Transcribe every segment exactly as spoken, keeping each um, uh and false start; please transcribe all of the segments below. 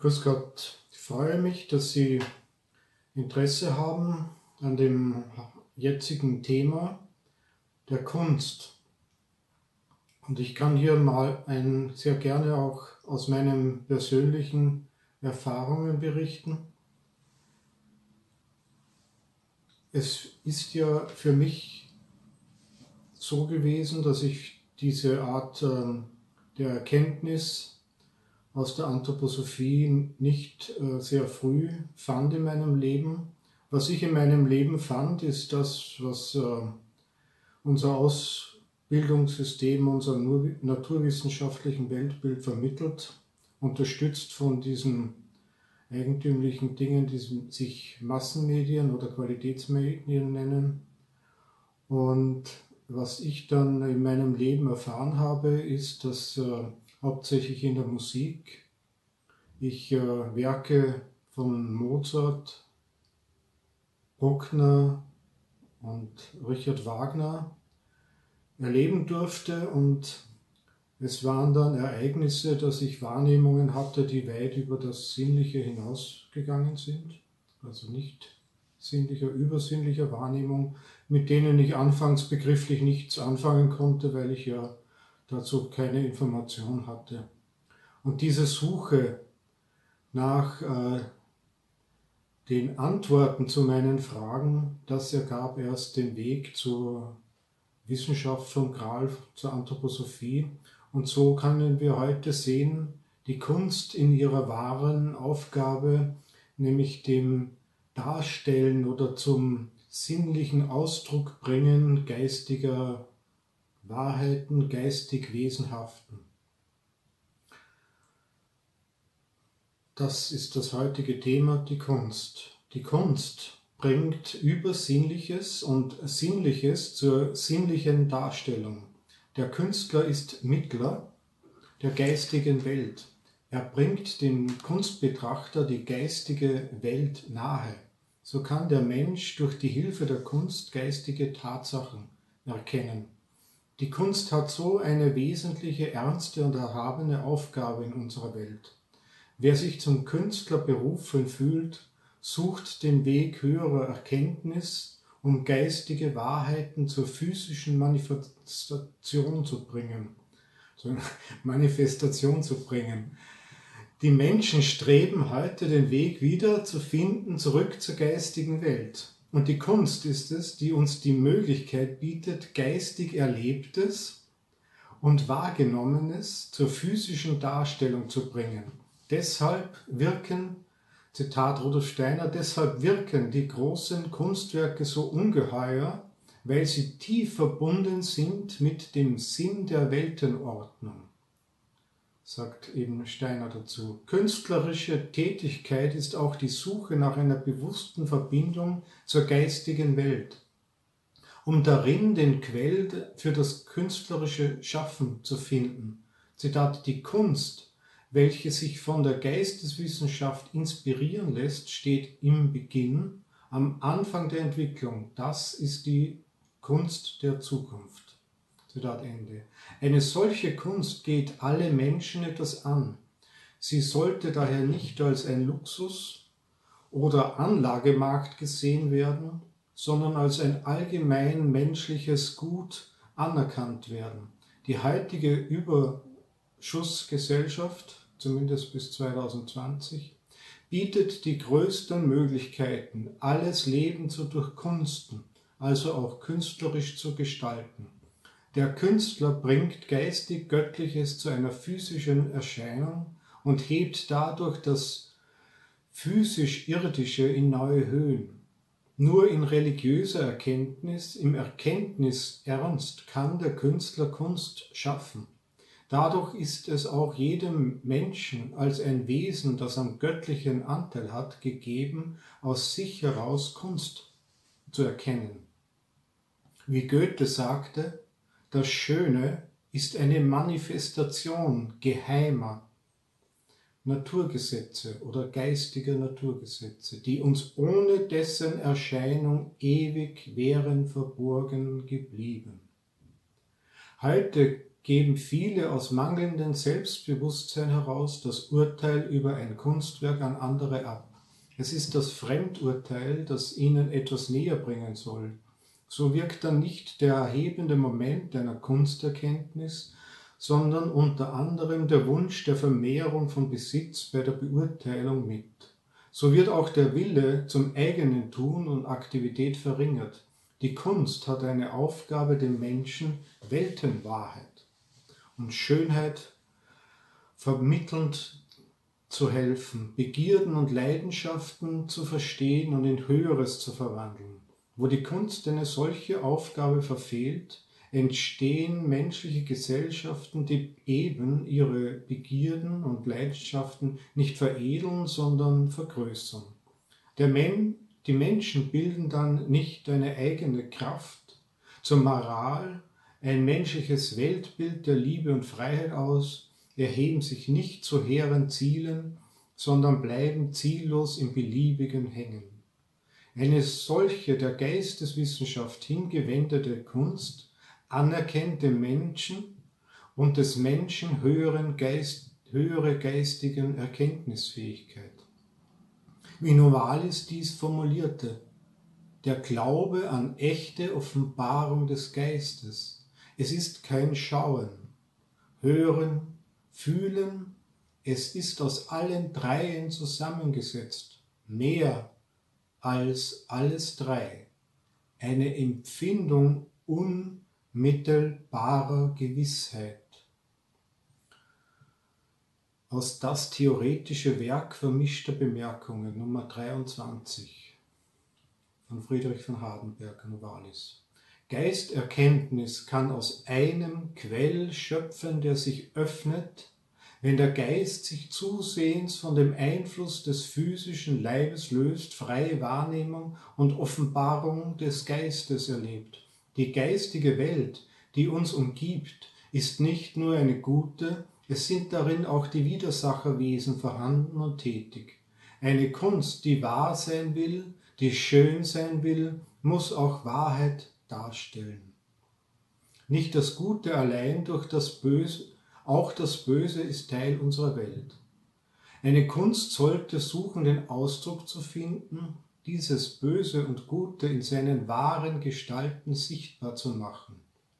Grüß Gott, ich freue mich, dass Sie Interesse haben an dem jetzigen Thema der Kunst. Und ich kann hier mal ein, sehr gerne auch aus meinen persönlichen Erfahrungen berichten. Es ist ja für mich so gewesen, dass ich diese Art äh, der Erkenntnis aus der Anthroposophie nicht äh, sehr früh fand in meinem Leben. Was ich in meinem Leben fand, ist das, was äh, unser Ausbildungssystem, unser naturwissenschaftlichen Weltbild vermittelt, unterstützt von diesen eigentümlichen Dingen, die sich Massenmedien oder Qualitätsmedien nennen. Und was ich dann in meinem Leben erfahren habe, ist, dass äh, hauptsächlich in der Musik ich äh, Werke von Mozart, Bruckner und Richard Wagner erleben durfte, und es waren dann Ereignisse, dass ich Wahrnehmungen hatte, die weit über das Sinnliche hinausgegangen sind, also nicht sinnlicher, übersinnlicher Wahrnehmung, mit denen ich anfangs begrifflich nichts anfangen konnte, weil ich ja dazu keine Information hatte. Und diese Suche nach äh, den Antworten zu meinen Fragen, das ergab erst den Weg zur Wissenschaft vom Gral, zur Anthroposophie. Und so können wir heute sehen, die Kunst in ihrer wahren Aufgabe, nämlich dem Darstellen oder zum sinnlichen Ausdruck bringen geistiger Wahrheiten, geistig Wesenhaften. Das ist das heutige Thema, die Kunst. Die Kunst bringt Übersinnliches und Sinnliches zur sinnlichen Darstellung. Der Künstler ist Mittler der geistigen Welt. Er bringt dem Kunstbetrachter die geistige Welt nahe. So kann der Mensch durch die Hilfe der Kunst geistige Tatsachen erkennen. Die Kunst hat so eine wesentliche, ernste und erhabene Aufgabe in unserer Welt. Wer sich zum Künstler berufen fühlt, sucht den Weg höherer Erkenntnis, um geistige Wahrheiten zur physischen Manifestation zu bringen. Zur Manifestation zu bringen. Die Menschen streben heute den Weg wieder zu finden, zurück zur geistigen Welt. Und die Kunst ist es, die uns die Möglichkeit bietet, geistig Erlebtes und Wahrgenommenes zur physischen Darstellung zu bringen. Deshalb wirken, Zitat Rudolf Steiner, deshalb wirken die großen Kunstwerke so ungeheuer, weil sie tief verbunden sind mit dem Sinn der Weltenordnung, sagt eben Steiner dazu. Künstlerische Tätigkeit ist auch die Suche nach einer bewussten Verbindung zur geistigen Welt, um darin den Quell für das künstlerische Schaffen zu finden. Zitat, die Kunst, welche sich von der Geisteswissenschaft inspirieren lässt, steht im Beginn, am Anfang der Entwicklung. Das ist die Kunst der Zukunft. Zitat Ende. Eine solche Kunst geht alle Menschen etwas an. Sie sollte daher nicht als ein Luxus oder Anlagemarkt gesehen werden, sondern als ein allgemein menschliches Gut anerkannt werden. Die heutige Überschussgesellschaft, zumindest bis zweitausendzwanzig, bietet die größten Möglichkeiten, alles Leben zu durchkunsten, also auch künstlerisch zu gestalten. Der Künstler bringt geistig Göttliches zu einer physischen Erscheinung und hebt dadurch das physisch-irdische in neue Höhen. Nur in religiöser Erkenntnis, im Erkenntnisernst kann der Künstler Kunst schaffen. Dadurch ist es auch jedem Menschen als ein Wesen, das am göttlichen Anteil hat, gegeben, aus sich heraus Kunst zu erkennen. Wie Goethe sagte, das Schöne ist eine Manifestation geheimer Naturgesetze oder geistiger Naturgesetze, die uns ohne dessen Erscheinung ewig wären verborgen geblieben. Heute geben viele aus mangelndem Selbstbewusstsein heraus das Urteil über ein Kunstwerk an andere ab. Es ist das Fremdurteil, das ihnen etwas näher bringen soll. So wirkt dann nicht der erhebende Moment einer Kunsterkenntnis, sondern unter anderem der Wunsch der Vermehrung von Besitz bei der Beurteilung mit. So wird auch der Wille zum eigenen Tun und Aktivität verringert. Die Kunst hat eine Aufgabe, dem Menschen Weltenwahrheit und Schönheit vermittelnd zu helfen, Begierden und Leidenschaften zu verstehen und in Höheres zu verwandeln. Wo die Kunst eine solche Aufgabe verfehlt, entstehen menschliche Gesellschaften, die eben ihre Begierden und Leidenschaften nicht veredeln, sondern vergrößern. Der Men- die Menschen bilden dann nicht eine eigene Kraft zur Moral, ein menschliches Weltbild der Liebe und Freiheit aus, erheben sich nicht zu hehren Zielen, sondern bleiben ziellos im Beliebigen hängen. Eine solche der Geisteswissenschaft hingewendete Kunst anerkennt dem Menschen und des Menschen höheren Geist, höhere geistigen Erkenntnisfähigkeit. Wie Novalis dies formulierte: Der Glaube an echte Offenbarung des Geistes. Es ist kein Schauen, Hören, Fühlen, es ist aus allen dreien zusammengesetzt, mehr als alles drei, eine Empfindung unmittelbarer Gewissheit. Aus Das theoretische Werk vermischter Bemerkungen, Nummer dreiundzwanzig, von Friedrich von Hardenberg, Novalis. Geisterkenntnis kann aus einem Quell schöpfen, der sich öffnet, wenn der Geist sich zusehends von dem Einfluss des physischen Leibes löst, freie Wahrnehmung und Offenbarung des Geistes erlebt. Die geistige Welt, die uns umgibt, ist nicht nur eine gute, es sind darin auch die Widersacherwesen vorhanden und tätig. Eine Kunst, die wahr sein will, die schön sein will, muss auch Wahrheit darstellen. Nicht das Gute allein durch das Böse, auch das Böse ist Teil unserer Welt. Eine Kunst sollte suchen, den Ausdruck zu finden, dieses Böse und Gute in seinen wahren Gestalten sichtbar zu machen.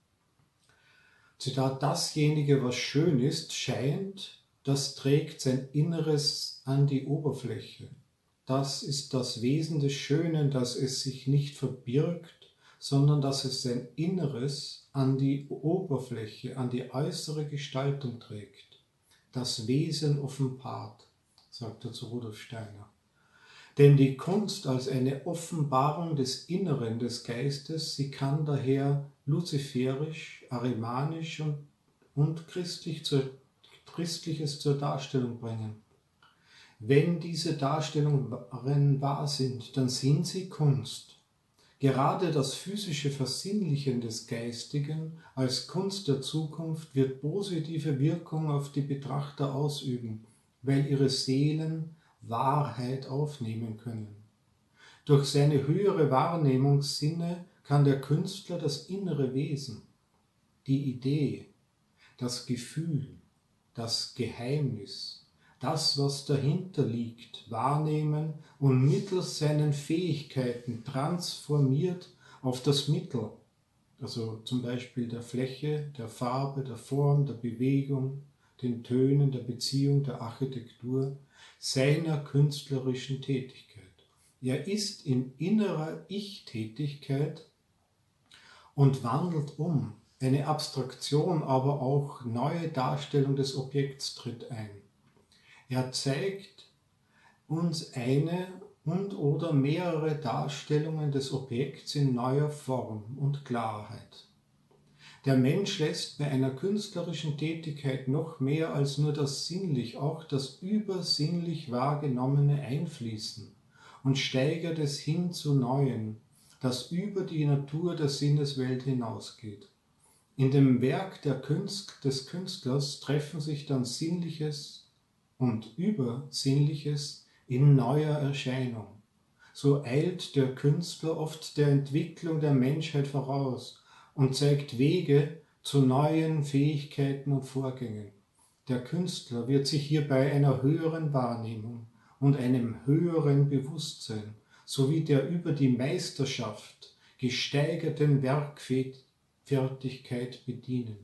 Zitat: Dasjenige, was schön ist, scheint, das trägt sein Inneres an die Oberfläche. Das ist das Wesen des Schönen, dass es sich nicht verbirgt, sondern dass es sein Inneres an die Oberfläche, an die äußere Gestaltung trägt. Das Wesen offenbart, sagt er zu Rudolf Steiner. Denn die Kunst als eine Offenbarung des Inneren des Geistes, sie kann daher luziferisch, arimanisch und, und christlich zur, Christliches zur Darstellung bringen. Wenn diese Darstellungen wahr sind, dann sind sie Kunst. Gerade das physische Versinnlichen des Geistigen als Kunst der Zukunft wird positive Wirkung auf die Betrachter ausüben, weil ihre Seelen Wahrheit aufnehmen können. Durch seine höhere Wahrnehmungssinne kann der Künstler das innere Wesen, die Idee, das Gefühl, das Geheimnis, das, was dahinter liegt, wahrnehmen und mittels seinen Fähigkeiten transformiert auf das Mittel, also zum Beispiel der Fläche, der Farbe, der Form, der Bewegung, den Tönen, der Beziehung, der Architektur, seiner künstlerischen Tätigkeit. Er ist in innerer Ich-Tätigkeit und wandelt um. Eine Abstraktion, aber auch neue Darstellung des Objekts tritt ein. Er zeigt uns eine und oder mehrere Darstellungen des Objekts in neuer Form und Klarheit. Der Mensch lässt bei einer künstlerischen Tätigkeit noch mehr als nur das sinnlich, auch das übersinnlich Wahrgenommene einfließen und steigert es hin zu Neuen, das über die Natur der Sinneswelt hinausgeht. In dem Werk der Künst, des Künstlers treffen sich dann Sinnliches und Übersinnliches in neuer Erscheinung. So eilt der Künstler oft der Entwicklung der Menschheit voraus und zeigt Wege zu neuen Fähigkeiten und Vorgängen. Der Künstler wird sich hierbei einer höheren Wahrnehmung und einem höheren Bewusstsein sowie der über die Meisterschaft gesteigerten Werkfertigkeit bedienen.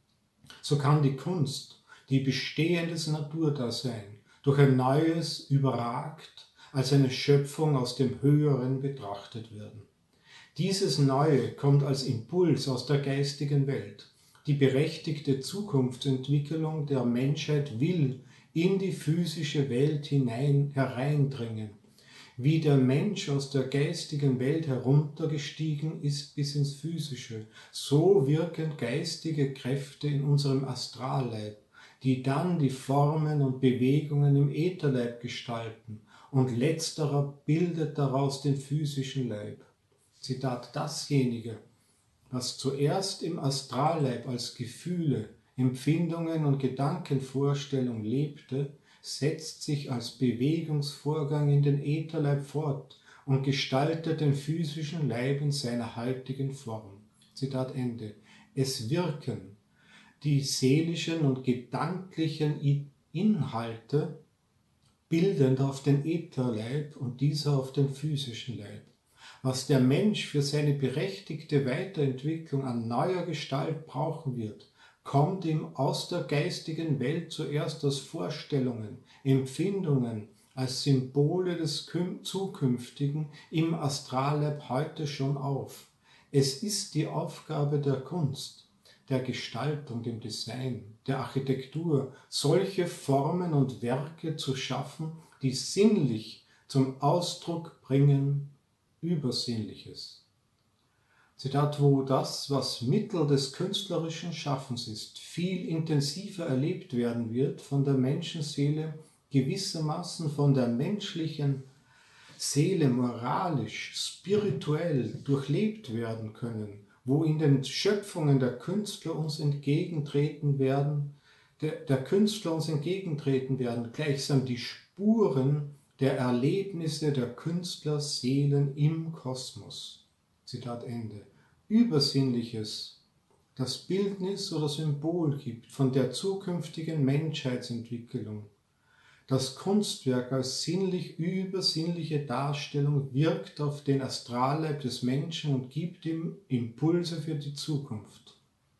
So kann die Kunst, die bestehendes Naturdasein durch ein neues überragt, als eine Schöpfung aus dem Höheren betrachtet werden. Dieses Neue kommt als Impuls aus der geistigen Welt. Die berechtigte Zukunftsentwicklung der Menschheit will in die physische Welt hinein hereindringen. Wie der Mensch aus der geistigen Welt heruntergestiegen ist bis ins Physische, so wirken geistige Kräfte in unserem Astralleib, die dann die Formen und Bewegungen im Ätherleib gestalten, und letzterer bildet daraus den physischen Leib. Zitat: Dasjenige, was zuerst im Astralleib als Gefühle, Empfindungen und Gedankenvorstellung lebte, setzt sich als Bewegungsvorgang in den Ätherleib fort und gestaltet den physischen Leib in seiner heutigen Form. Zitat Ende. Es wirken die seelischen und gedanklichen Inhalte bildend auf den Ätherleib und dieser auf den physischen Leib. Was der Mensch für seine berechtigte Weiterentwicklung an neuer Gestalt brauchen wird, kommt ihm aus der geistigen Welt zuerst als Vorstellungen, Empfindungen, als Symbole des Zukünftigen im Astralleib heute schon auf. Es ist die Aufgabe der Kunst, der Gestaltung, dem Design, der Architektur, solche Formen und Werke zu schaffen, die sinnlich zum Ausdruck bringen Übersinnliches. Zitat: Wo das, was Mittel des künstlerischen Schaffens ist, viel intensiver erlebt werden wird, von der Menschenseele gewissermaßen von der menschlichen Seele moralisch, spirituell durchlebt werden können, wo in den Schöpfungen der Künstler uns entgegentreten werden, der, der Künstler uns entgegentreten werden, gleichsam die Spuren der Erlebnisse der Künstlerseelen im Kosmos. Zitat Ende. Übersinnliches, das Bildnis oder Symbol gibt von der zukünftigen Menschheitsentwicklung. Das Kunstwerk als sinnlich übersinnliche Darstellung wirkt auf den Astralleib des Menschen und gibt ihm Impulse für die Zukunft.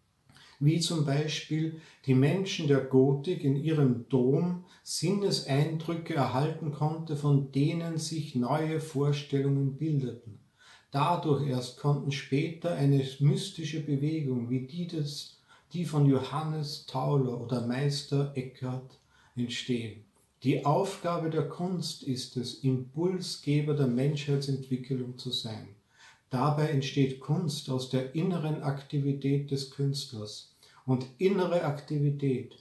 Wie zum Beispiel die Menschen der Gotik in ihrem Dom Sinneseindrücke erhalten konnte, von denen sich neue Vorstellungen bildeten. Dadurch erst konnten später eine mystische Bewegung wie die, des, die von Johannes Tauler oder Meister Eckhart entstehen. Die Aufgabe der Kunst ist es, Impulsgeber der Menschheitsentwicklung zu sein. Dabei entsteht Kunst aus der inneren Aktivität des Künstlers. Und innere Aktivität,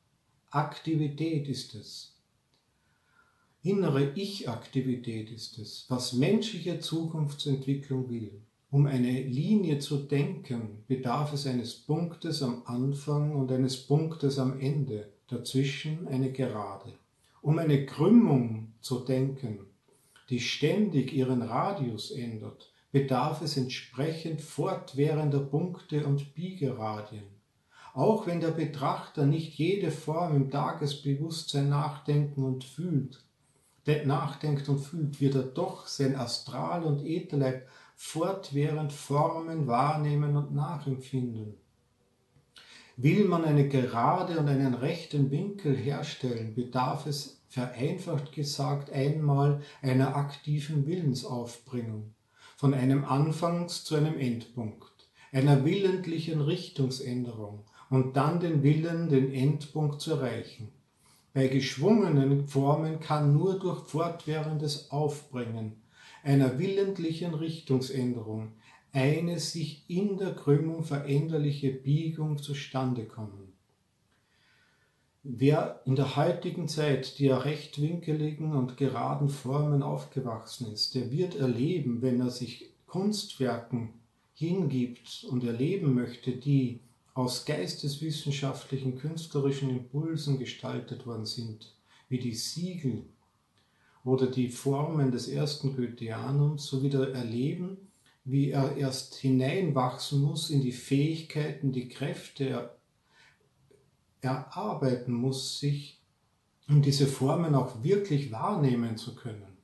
Aktivität ist es. Innere Ich-Aktivität ist es, was menschliche Zukunftsentwicklung will. Um eine Linie zu denken, bedarf es eines Punktes am Anfang und eines Punktes am Ende, dazwischen eine Gerade. Um eine Krümmung zu denken, die ständig ihren Radius ändert, bedarf es entsprechend fortwährender Punkte und Biegeradien. Auch wenn der Betrachter nicht jede Form im Tagesbewusstsein nachdenken und fühlt, nachdenkt und fühlt, wird er doch sein Astral- und Ätherleib fortwährend formen, wahrnehmen und nachempfinden. Will man eine Gerade und einen rechten Winkel herstellen, bedarf es, vereinfacht gesagt, einmal einer aktiven Willensaufbringung, von einem Anfangs- zu einem Endpunkt, einer willentlichen Richtungsänderung und dann den Willen, den Endpunkt zu erreichen. Bei geschwungenen Formen kann nur durch fortwährendes Aufbringen einer willentlichen Richtungsänderung eine sich in der Krümmung veränderliche Biegung zustande kommen. Wer in der heutigen Zeit die rechtwinkeligen und geraden Formen aufgewachsen ist, der wird erleben, wenn er sich Kunstwerken hingibt und erleben möchte, die aus geisteswissenschaftlichen, künstlerischen Impulsen gestaltet worden sind, wie die Siegel oder die Formen des ersten Goetheanums, so wieder erleben, wie er erst hineinwachsen muss in die Fähigkeiten, die Kräfte er erarbeiten muss, sich, um diese Formen auch wirklich wahrnehmen zu können.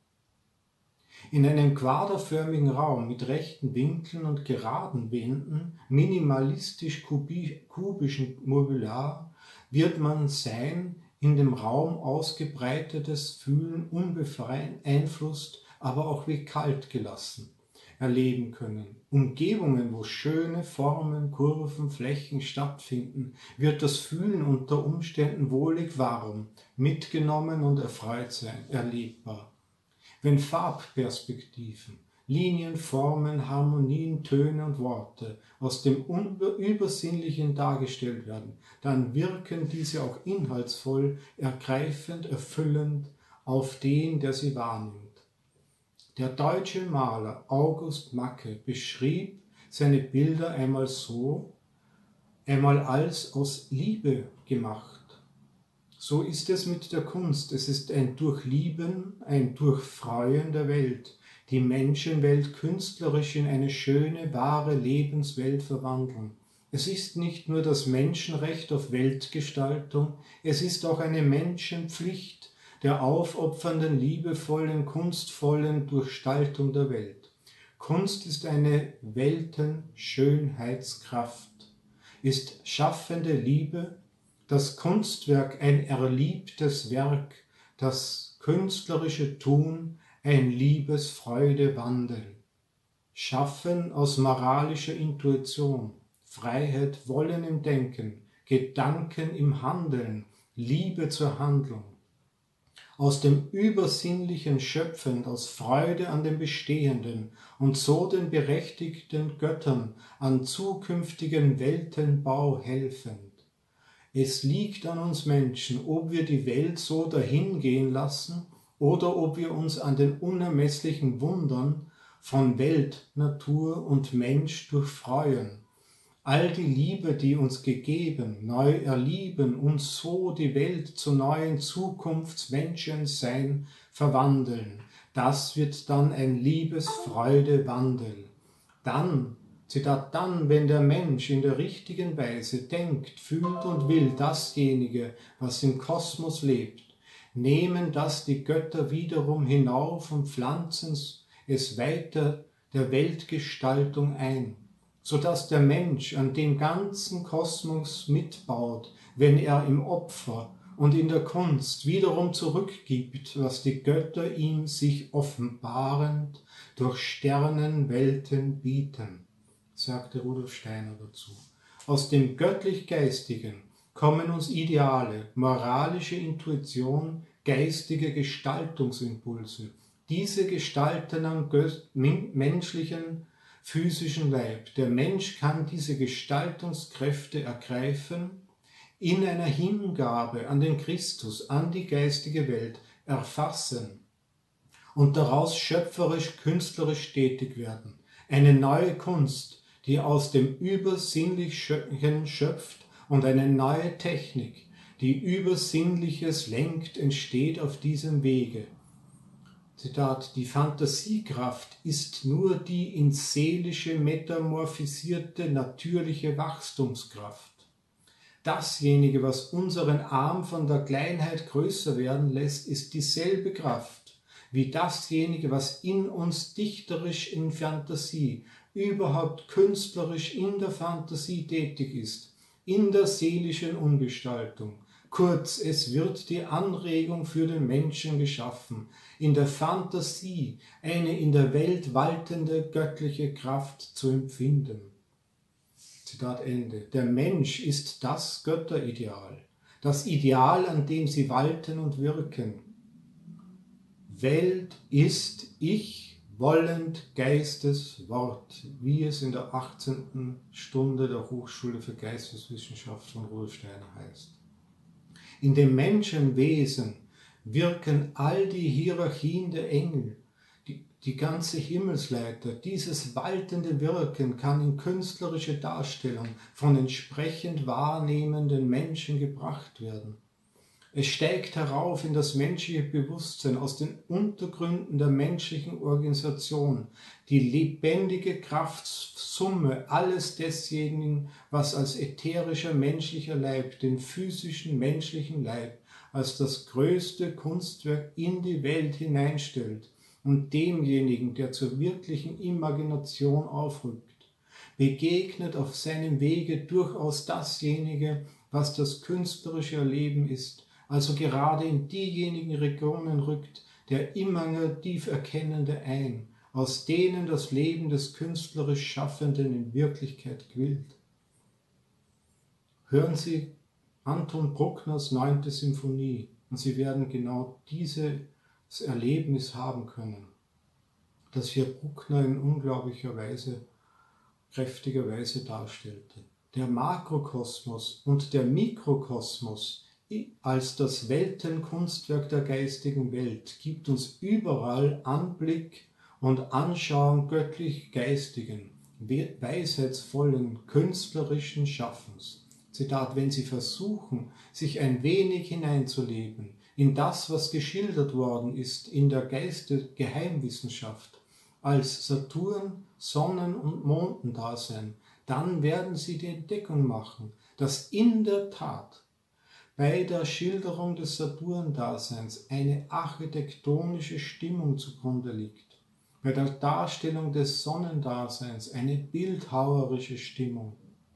In einem quaderförmigen Raum mit rechten Winkeln und geraden Wänden, minimalistisch kubischen Mobiliar, wird man sein in dem Raum ausgebreitetes Fühlen unbeeinflusst, aber auch wie kalt gelassen erleben können. Umgebungen, wo schöne Formen, Kurven, Flächen stattfinden, wird das Fühlen unter Umständen wohlig warm, mitgenommen und erfreut sein, erlebbar. Wenn Farbperspektiven, Linien, Formen, Harmonien, Töne und Worte aus dem Übersinnlichen dargestellt werden, dann wirken diese auch inhaltsvoll, ergreifend, erfüllend auf den, der sie wahrnimmt. Der deutsche Maler August Macke beschrieb seine Bilder einmal so, einmal als aus Liebe gemacht. So ist es mit der Kunst. Es ist ein Durchlieben, ein Durchfreuen der Welt, die Menschenwelt künstlerisch in eine schöne, wahre Lebenswelt verwandeln. Es ist nicht nur das Menschenrecht auf Weltgestaltung, es ist auch eine Menschenpflicht der aufopfernden, liebevollen, kunstvollen Durchgestaltung der Welt. Kunst ist eine Weltenschönheitskraft, ist schaffende Liebe, das Kunstwerk ein erliebtes Werk, das künstlerische Tun ein Liebesfreude wandeln. Schaffen aus moralischer Intuition, Freiheit, Wollen im Denken, Gedanken im Handeln, Liebe zur Handlung. Aus dem Übersinnlichen schöpfend, aus Freude an dem Bestehenden und so den berechtigten Göttern an zukünftigen Weltenbau helfend. Es liegt an uns Menschen, ob wir die Welt so dahingehen lassen oder ob wir uns an den unermesslichen Wundern von Welt, Natur und Mensch durchfreuen. All die Liebe, die uns gegeben, neu erlieben und so die Welt zu neuen Zukunftsmenschensein verwandeln. Das wird dann ein Liebesfreudewandel. Dann, Zitat, dann, wenn der Mensch in der richtigen Weise denkt, fühlt und will dasjenige, was im Kosmos lebt, nehmen das die Götter wiederum hinauf und pflanzen es weiter der Weltgestaltung ein, sodass der Mensch an dem ganzen Kosmos mitbaut, wenn er im Opfer und in der Kunst wiederum zurückgibt, was die Götter ihm sich offenbarend durch Sternenwelten bieten, sagte Rudolf Steiner dazu. Aus dem göttlich-geistigen kommen uns Ideale, moralische Intuition, geistige Gestaltungsimpulse. Diese gestalten am menschlichen, physischen Leib. Der Mensch kann diese Gestaltungskräfte ergreifen, in einer Hingabe an den Christus, an die geistige Welt erfassen und daraus schöpferisch, künstlerisch tätig werden. Eine neue Kunst, die aus dem Übersinnlichen schöpft, und eine neue Technik, die Übersinnliches lenkt, entsteht auf diesem Wege. Zitat, die Fantasiekraft ist nur die ins Seelische metamorphisierte natürliche Wachstumskraft. Dasjenige, was unseren Arm von der Kleinheit größer werden lässt, ist dieselbe Kraft wie dasjenige, was in uns dichterisch in Fantasie, überhaupt künstlerisch in der Fantasie tätig ist, in der seelischen Umgestaltung. Kurz, es wird die Anregung für den Menschen geschaffen, in der Fantasie eine in der Welt waltende göttliche Kraft zu empfinden. Zitat Ende. Der Mensch ist das Götterideal, das Ideal, an dem sie walten und wirken. Welt ist ich, wollend Geistes Wort, wie es in der achtzehnten Stunde der Hochschule für Geisteswissenschaft von Rudolf Steiner heißt. In dem Menschenwesen wirken all die Hierarchien der Engel, die, die ganze Himmelsleiter. Dieses waltende Wirken kann in künstlerische Darstellung von entsprechend wahrnehmenden Menschen gebracht werden. Es steigt herauf in das menschliche Bewusstsein aus den Untergründen der menschlichen Organisation, die lebendige Kraftsumme alles desjenigen, was als ätherischer menschlicher Leib, den physischen menschlichen Leib, als das größte Kunstwerk in die Welt hineinstellt und demjenigen, der zur wirklichen Imagination aufrückt, begegnet auf seinem Wege durchaus dasjenige, was das künstlerische Erleben ist, also gerade in diejenigen Regionen rückt der imaginativ Erkennende ein, aus denen das Leben des künstlerisch Schaffenden in Wirklichkeit quillt. Hören Sie Anton Bruckners neunte Symphonie und Sie werden genau dieses Erlebnis haben können, das hier Bruckner in unglaublicher Weise, kräftiger Weise darstellte. Der Makrokosmos und der Mikrokosmos als das Weltenkunstwerk der geistigen Welt gibt uns überall Anblick und Anschauung göttlich-geistigen, weisheitsvollen, künstlerischen Schaffens. Zitat, wenn Sie versuchen, sich ein wenig hineinzuleben in das, was geschildert worden ist in der Geiste-Geheimwissenschaft, als Saturn, Sonnen- und Mondendasein, dann werden Sie die Entdeckung machen, dass in der Tat bei der Schilderung des Saturn-Daseins eine architektonische Stimmung zugrunde liegt, bei der Darstellung des Sonnendaseins eine bildhauerische Stimmung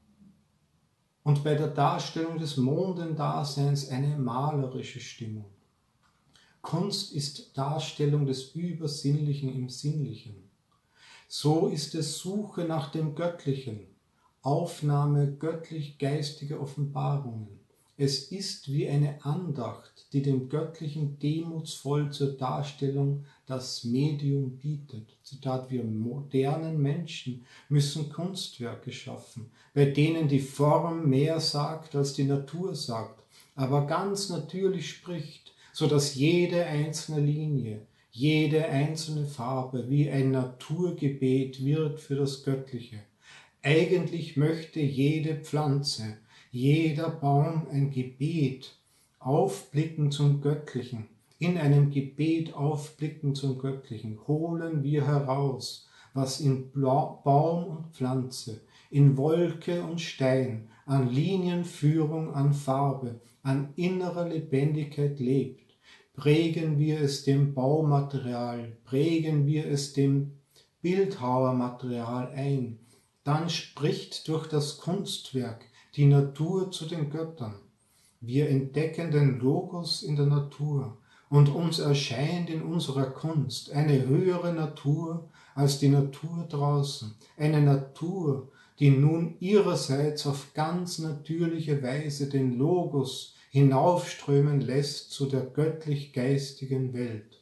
und bei der Darstellung des Mondendaseins eine malerische Stimmung. Kunst ist Darstellung des Übersinnlichen im Sinnlichen. So ist es Suche nach dem Göttlichen, Aufnahme göttlich-geistiger Offenbarungen. Es ist wie eine Andacht, die dem Göttlichen demutsvoll zur Darstellung das Medium bietet. Zitat, wir modernen Menschen müssen Kunstwerke schaffen, bei denen die Form mehr sagt, als die Natur sagt, aber ganz natürlich spricht, so dass jede einzelne Linie, jede einzelne Farbe wie ein Naturgebet wird für das Göttliche. Eigentlich möchte jede Pflanze, jeder Baum ein Gebet aufblicken zum Göttlichen. In einem Gebet aufblicken zum Göttlichen holen wir heraus, was in Baum und Pflanze, in Wolke und Stein, an Linienführung, an Farbe, an innerer Lebendigkeit lebt. Prägen wir es dem Baumaterial, prägen wir es dem Bildhauermaterial ein, dann spricht durch das Kunstwerk die Natur zu den Göttern. Wir entdecken den Logos in der Natur und uns erscheint in unserer Kunst eine höhere Natur als die Natur draußen, eine Natur, die nun ihrerseits auf ganz natürliche Weise den Logos hinaufströmen lässt zu der göttlich-geistigen Welt.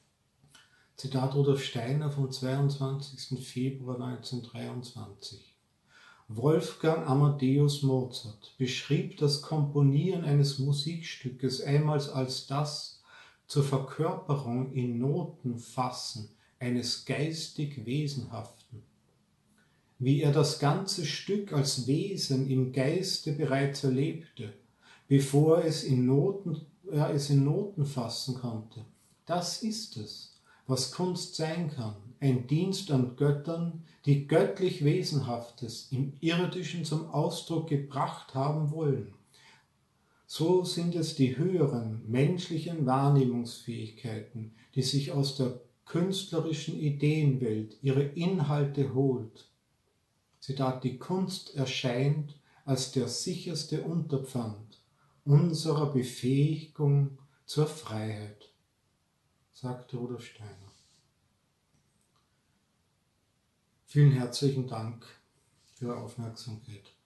Zitat Rudolf Steiner vom zweiundzwanzigsten Februar neunzehnhundertdreiundzwanzig. Wolfgang Amadeus Mozart beschrieb das Komponieren eines Musikstückes einmal als das zur Verkörperung in Noten fassen eines geistig Wesenhaften. Wie er das ganze Stück als Wesen im Geiste bereits erlebte, bevor es in Noten, er es in Noten fassen konnte. Das ist es, was Kunst sein kann, ein Dienst an Göttern, die göttlich Wesenhaftes im Irdischen zum Ausdruck gebracht haben wollen. So sind es die höheren menschlichen Wahrnehmungsfähigkeiten, die sich aus der künstlerischen Ideenwelt ihre Inhalte holt. Zitat, die Kunst erscheint als der sicherste Unterpfand unserer Befähigung zur Freiheit, sagte Rudolf Steiner. Vielen herzlichen Dank für Ihre Aufmerksamkeit.